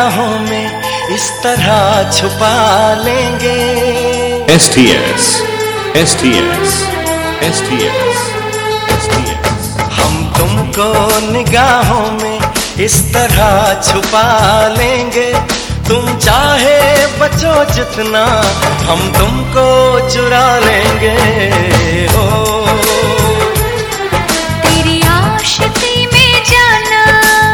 निगाहों में इस तरह छुपा लेंगे। STS, STS, STS, STS। हम तुमको निगाहों में इस तरह छुपा लेंगे। तुम चाहे बचो जितना, हम तुमको चुरा लेंगे। हो तेरी आशिकी में जाना,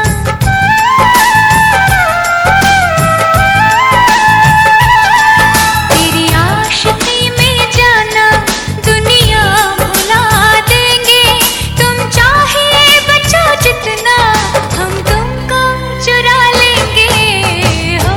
तेरी आशिकी में जाना, दुनिया भुला देंगे। तुम चाहे बचो जितना, हम तुमको चुरा लेंगे। हो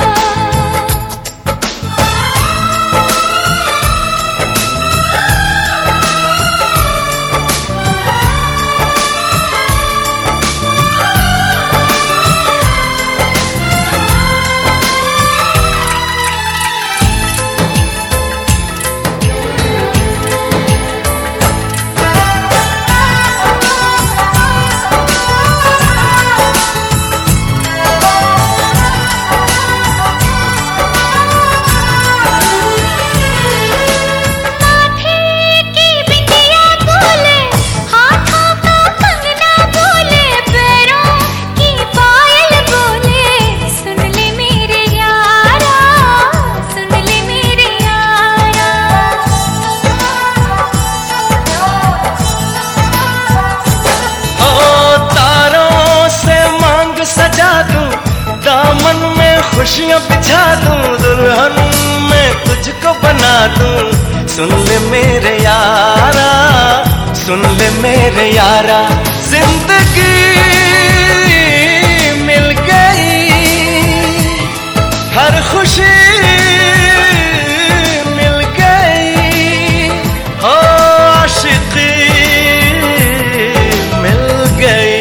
दामन में खुशियां बिछा दूं, दुल्हन में तुझको बना दूं। सुन ले मेरे यारा, सुन ले मेरे यारा, जिंदगी मिल गई, हर खुशी मिल गई। हो आशिकी मिल गई।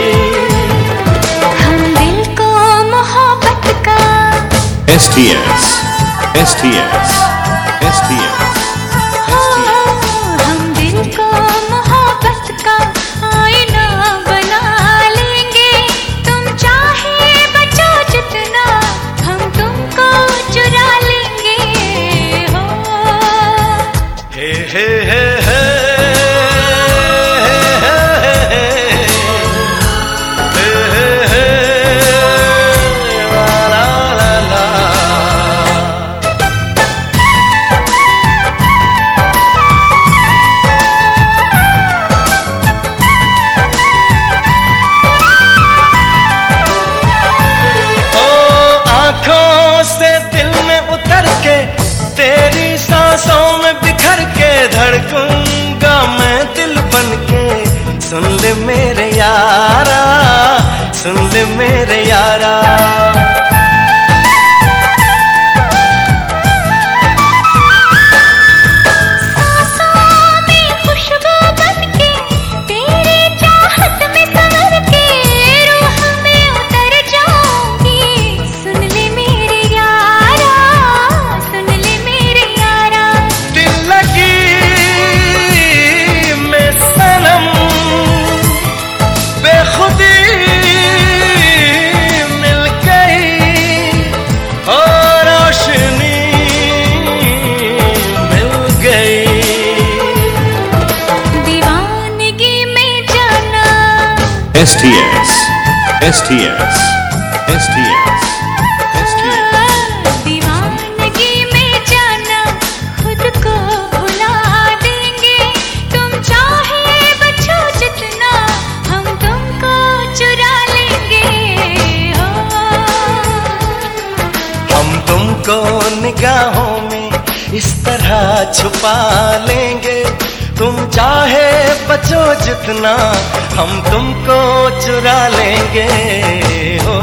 STS, STS, STS, STS। हम दिल को मोहब्बत का आईना बना लेंगे। तुम चाहे बचो जितना, हम तुमको चुरा लेंगे। हो हे हे हे हे तेरी सांसों में बिखर के धड़कूंगा मैं दिल बन के। सुन ले मेरे यारा, सुन ले मेरे यारा। STS, STS, STS, STS। दीवानगी में जाना, खुद को भुला देंगे। तुम चाहे बचो जितना, हम तुमको चुरा लेंगे। हो हम तुमको निगाहों में इस तरह छुपा लेंगे। तुम चाहे बचो जितना, हम तुमको चुरा लेंगे। हो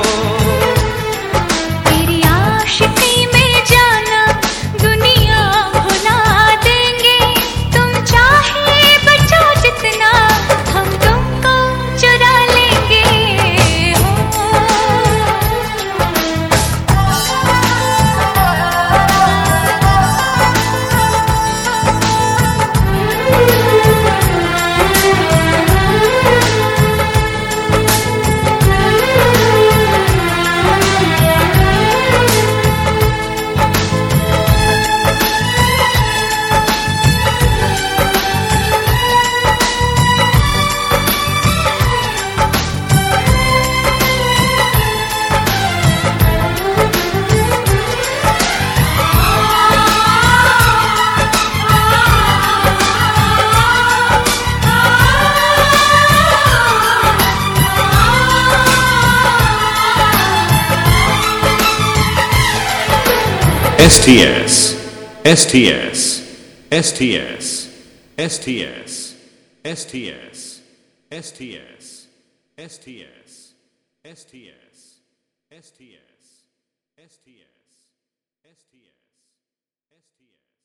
तेरी आशिकी में जाना, दुनिया भुला देंगे। तुम चाहे बचो जितना, हम तुमको चुरा लेंगे। हो STS, STS, STS, STS, STS, STS, STS, STS, STS, STS, STS, STS.